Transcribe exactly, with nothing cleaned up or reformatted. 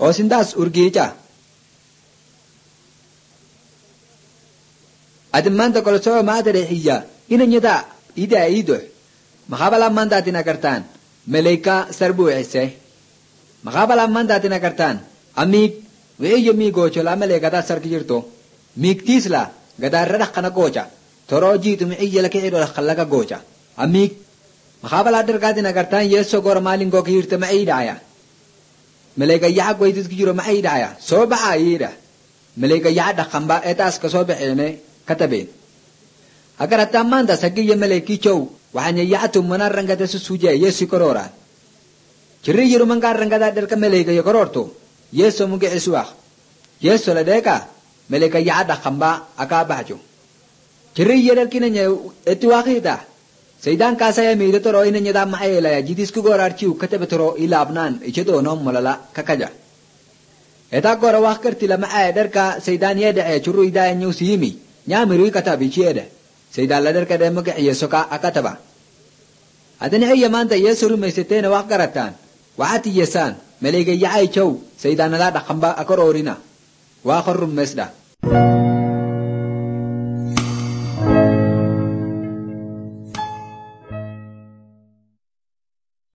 osindas urgicha admanta kolso maadre hiya ina nyada ida ido makabala manda tinakartan malaika sarbu ese makabala manda tinakartan amik we yemi gochola malaika ta sarkirto miktisla gadarra kana gocha toroji tumi iyala ke edo khallaka gocha amik makabala darga tinakartan yeso gor malingo kirte maidaya malaika ya go idis giro maidaya soba ayira malaika ya da khamba etas ka soba ene كتبين أقرأ تامان دا سقي ملكي شو وحن يعتو منا رنجة سوجة يسي كرورا كري يرو من قار رنجة دلك ملكي يكرورتو يسو مجي إسواق يسو لديكا ملكي يعدا خمبا أكاباجو كري يرل كنا اتواقي دا سيدان كاسا يميدو ترو إنا نيدا معيلا يا جيديس كغورار چيو كتب ترو إلا أبنان إچدو نوم ملالا ككجا إتا كورا واقرتي لما آيدر كا سيدان يدعي چرو إدا ينيو سيمي nyamiru katabi chiede seydalla der kade mo ke yeso ka akataba adani ay manta yesuru mesetena waqaratan waati yesan melega yaay chow seydana la dakhamba akororina wa kharrum mesda